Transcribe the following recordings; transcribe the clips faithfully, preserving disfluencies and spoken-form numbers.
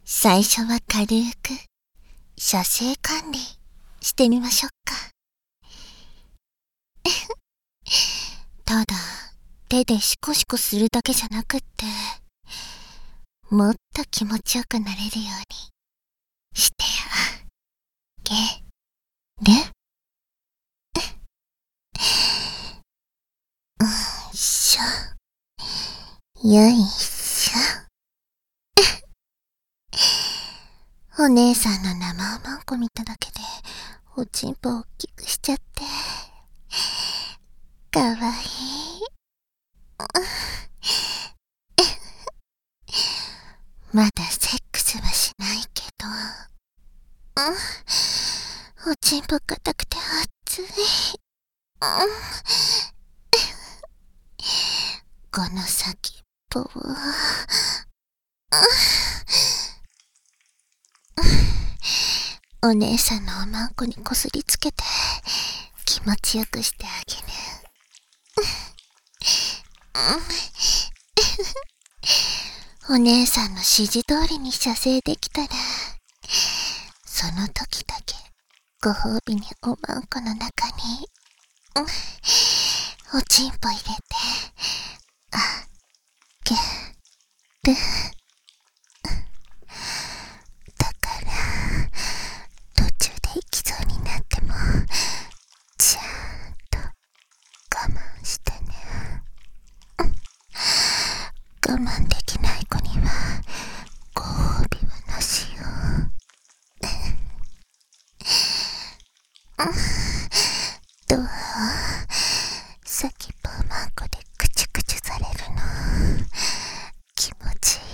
最初は軽く射精管理してみましょうか。ただ手でシコシコするだけじゃなくって、もっと気持ちよくなれるようにしてあげる。よいしょよいしょ。お姉さんの生おまんこ見ただけでおちんぽ大きくしちゃってかわいい。まだセックスはしないけど、おちんぽ硬くて熱い。この先っぽをお姉さんのおまんこにこすりつけて気持ちよくしてあげる。お姉さんの指示通りに射精できたら、その時だけご褒美におまんこの中におちんぽ入れてあげる。だから途中で行きそうになってもちゃんと我慢してね。我慢できない子にはご褒美はなしよ。どう？先っぽおまんこでクチュクチュされるの気持ちいい。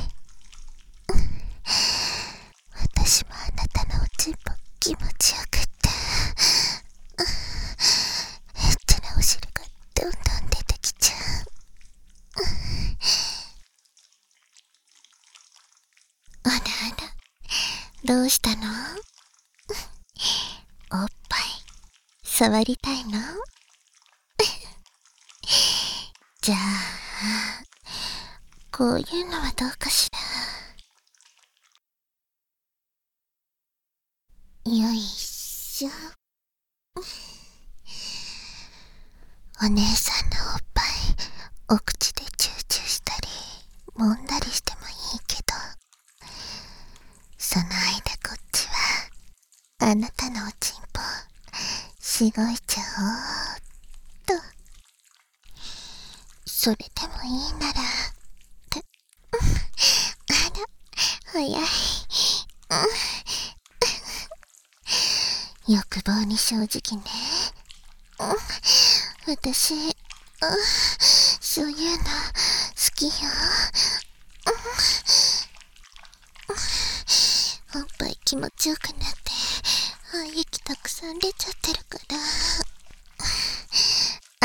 私もあなたのおちんぽ気持ちよくってエッチなお汁がどんどん出てきちゃう。あらあら、どうしたの？おっぱい触りたいの？じゃあこういうのはどうかしら。よいしょ。お姉さんのおっぱいお口でチューチューしたり揉んだりしてもいいけど、その間こっちはあなたのおちんぽしごいちゃおうっと。それでもいいならってあら早い。欲望に正直ね。私そういうの好きよ。おっぱい気持ちよくなって鼻液たくさん出ちゃってるから、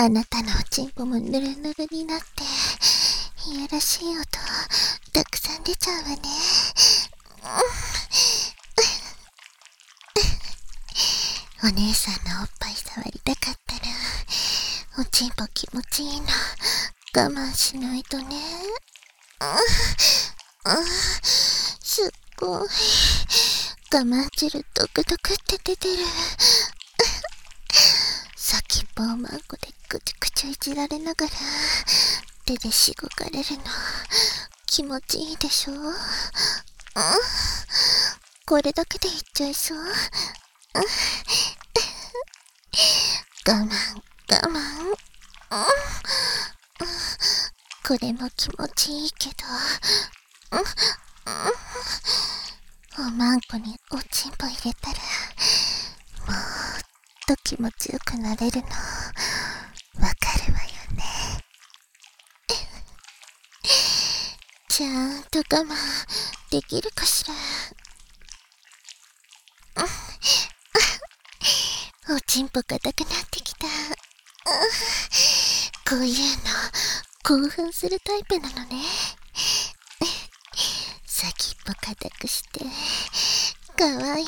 あなたのおちんぽもぬるぬるになっていやらしい音たくさん出ちゃうわね。お姉さんのおっぱい触りたかったらおちんぽ気持ちいいの我慢しないとね。すっごい我慢汁ドクドクって出てる。先っぽおまんこでくちゅくちゅいじられながら手でしごかれるの気持ちいいでしょ。これだけでいっちゃいそう。我慢我慢。これも気持ちいいけど、おまんこにおちんぽ入れたらもっと気持ちよくなれるのわかるわよね。ちゃんと我慢できるかしら。おちんぽ硬くなってきた。こういうの興奮するタイプなのね。先っぽ硬くしてかわいい。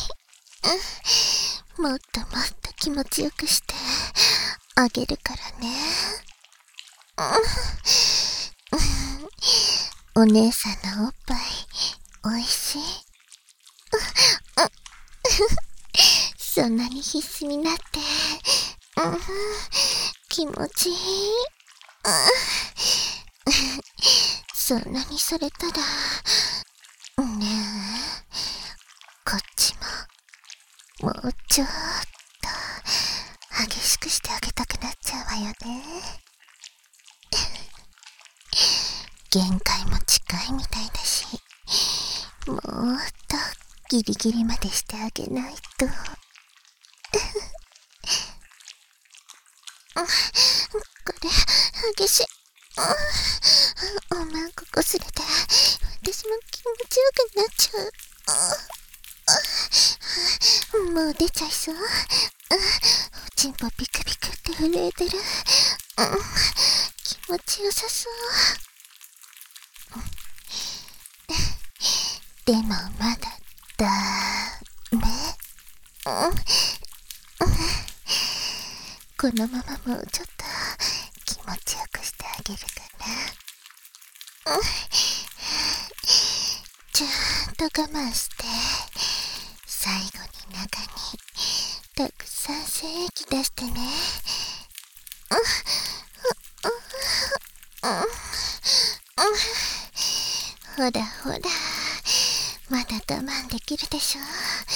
もっともっと気持ちよくしてあげるからね。お姉さんのおっぱいおいしそんなに必死になって、うん、気持ちいい、うん、そんなにされたらねえ、こっちももうちょっと激しくしてあげたくなっちゃうわよね。限界も近いみたいだし、もっとギリギリまでしてあげないと。これ激しい。おまんここすれて私も気持ちよくなっちゃう。もう出ちゃいそう。おちんぽピクピクって震えてる。気持ちよさそう。でもまだダメ。このままもうちょっと気持ちよくしてあげるかな。ちゃんと我慢して、最後に中にたくさん精液出してね。ほらほら、まだ我慢できるでしょ。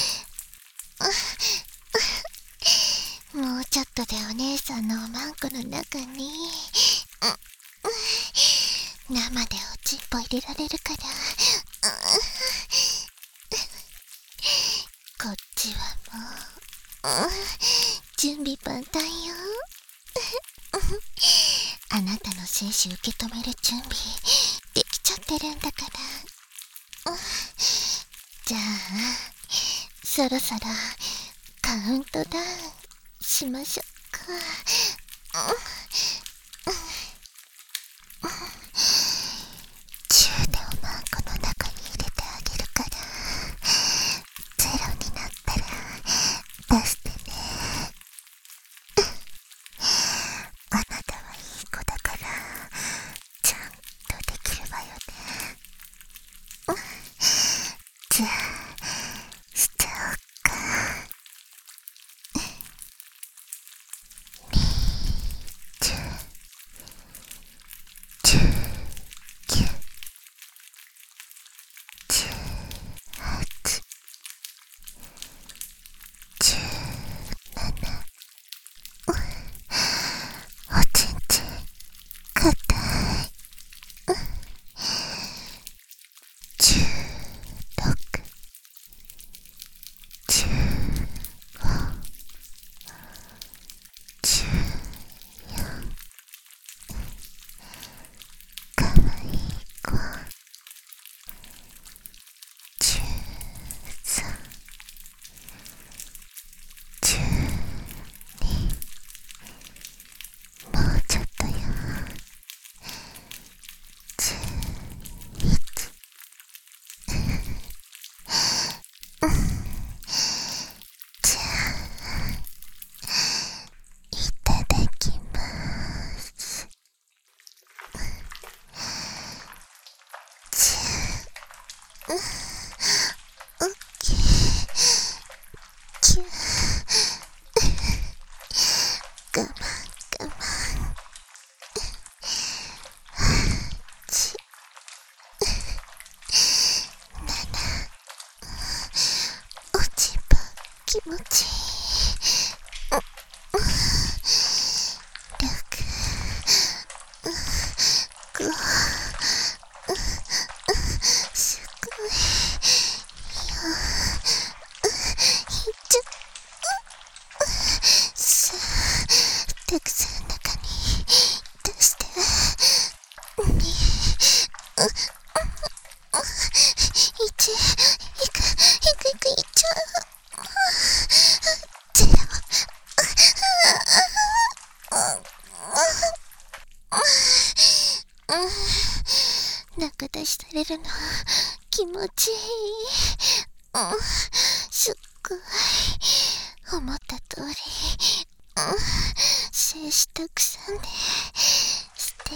もうちょっとでお姉さんのおまんこの中に生でおちんぽ入れられるから。こっちはもう準備万端よ。あなたの精子受け止める準備できちゃってるんだから。じゃあそろそろカウントダウンしましょうか。じゅうでおまんこの中に入れてあげるから、ゼロになったら出してね。あなたはいい子だからちゃんとできるわよね。じゃあしちゃおうか。にじゅう、じゅうきゅう、じゅうはち、じゅうなな。おちんちんかたい。じゅうろく、じゅうご、じゅうよん。かわいい子。じゅうさん、じゅうに。もうちょっとよ。じゅういち。じゃあいただきます。じゅう、オッケー。きゅう、我慢我慢。はち、なな、おちんぽ気持ちいい。ろく、ご、すごいよ。ちょさあ、たくさん中に出して。に、いち、いく、いくいくいっちゃう。ゼロ。中出しされるの気持ちいい。すっごい思った通り、精子たくさんで素敵。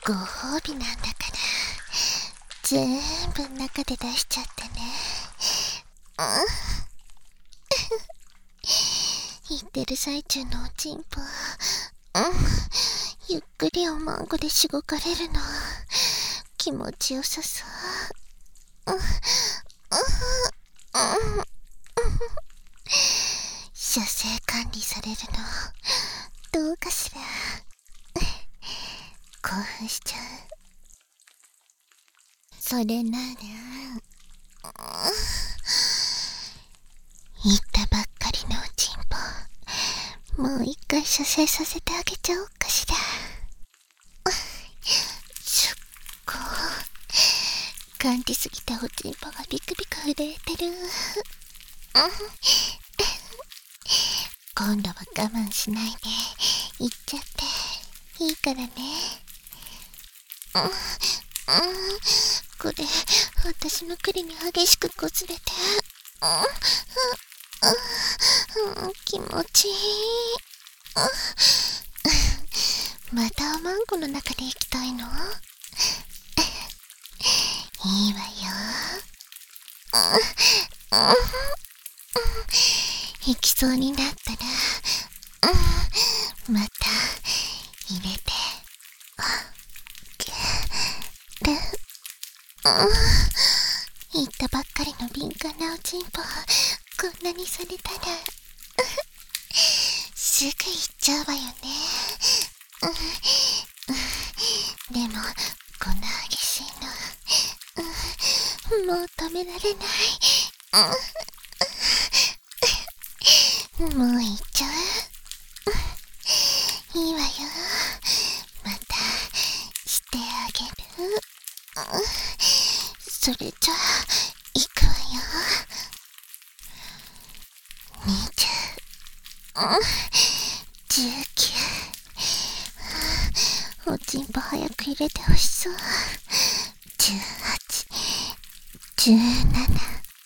ご褒美なんだから、全部中で出しちゃってね。うん。言ってる最中のおちんぽ、うん、ゆっくりおまんこでしごかれるの気持ちよさそう。うんうんうん、射精管理されるのどうかしら。興奮しちゃう。それなら、言ったばっかりのおちんぽ、もう一回射精させてあげちゃおうかしら。すっごい感じすぎたおちんぽがビクビク震えてる。今度は我慢しないで行っちゃっていいからね。うん、うん、これ私の栗に激しくこすれて、うん、うん、気持ちいい。うん、またおまんこの中で行きたいの？いいわよ。うん、うん、行きそうになったら、うん、また入れてあげる。うん、言ったばっかりの敏感なおちんぽ、こんなにされたらすぐ行っちゃうわよね。うん、でもこんな激しいの、うん、もう止められない。うん、もう行っちゃう？いいわよ。またしてあげる。それじゃあ行くわよ。にじゅう、じゅうきゅう、おちんぽ早く入れてほしそう。じゅうはち、じゅうなな、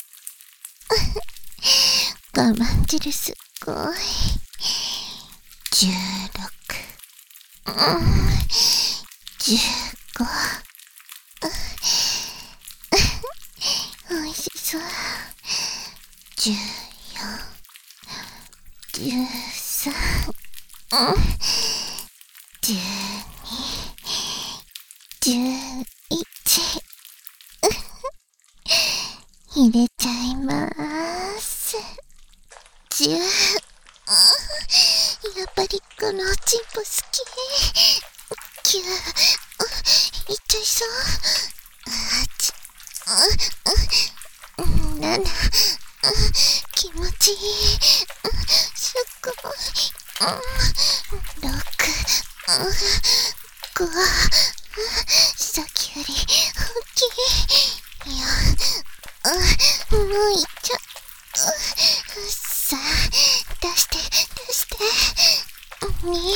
我慢汁すっごい。じゅうろく、うん、じゅうご、おいしそう。じゅうよん、じゅうさん、うん、じゅうに、じゅういち、入れちゃいまーす。じゅう、やっぱりこのおちんぽ好き。きゅう、いっちゃいそう。はち、なな、気持ちいい。すっごい。ろく、ご、さっきより大きい。よん、もういっちゃう。さあ、出して出して。に、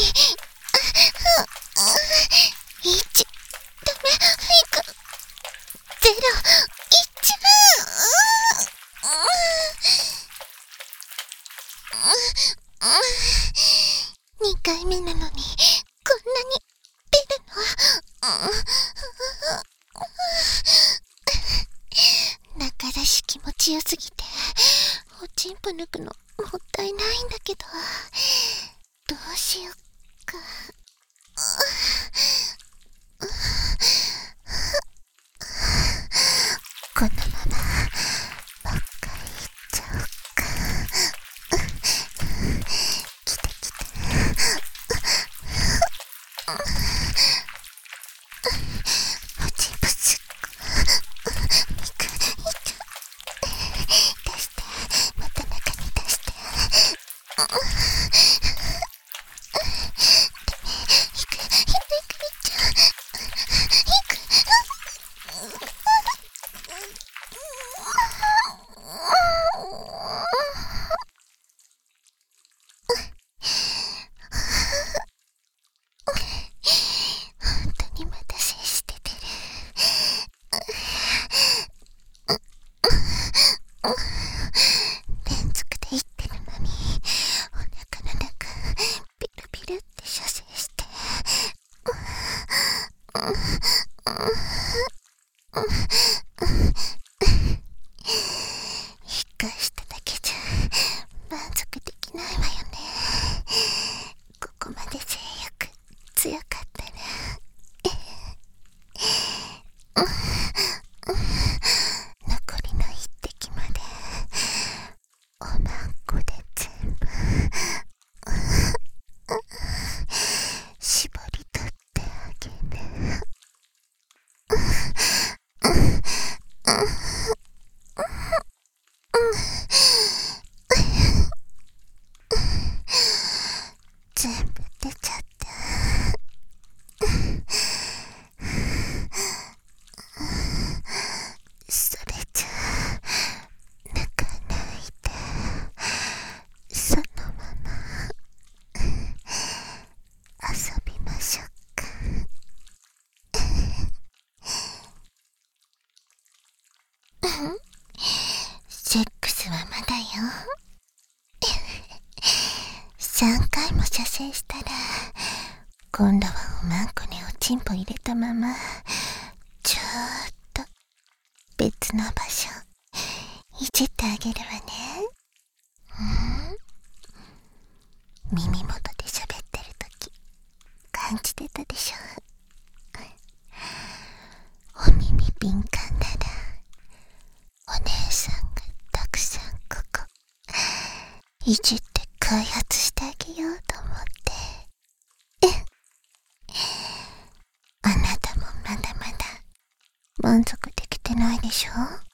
いち、ダメ、いく。ゼロ、いち、にかいめなのにこんなに出るの？中出し気持ちよすぎておちんぽ抜くのもったいないんだけど、どうしよっか。このままもう一回いっちゃおうか。来て来て。おちんぽすっごい肉いっちゃう。出して、また中に出して。ダメ、いく、いく、いく、いっちゃう。いく。本当にまた接しててる。連続で言ってるのにお腹の中ピルピルって射精して、うん、 一回しただけじゃ満足できないわよね。ここまで性欲強かったら残りの一滴までおまんこで全部絞り取ってあげる。全部出ちゃった。それじゃ泣かないでそのまま遊びましょうか。セックスはまだよ。さんかいも射精したら今度はおまんこにおちんぽ入れたままちょっと別の場所いじってあげるわね。うん、耳元で喋ってるとき感じてたでしょ。お耳敏感ならお姉さんがたくさんここいじって開発してあげようと思って。あなたもまだまだ満足できてないでしょ。